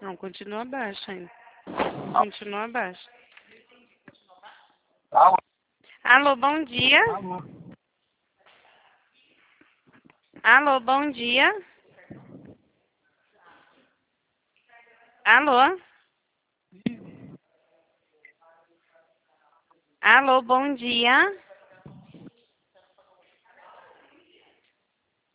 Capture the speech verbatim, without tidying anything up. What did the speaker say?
Não, continua baixo ainda. Continua baixo. Alô? Alô, bom dia. Alô? Alô, bom dia. Alô? Alô, bom dia.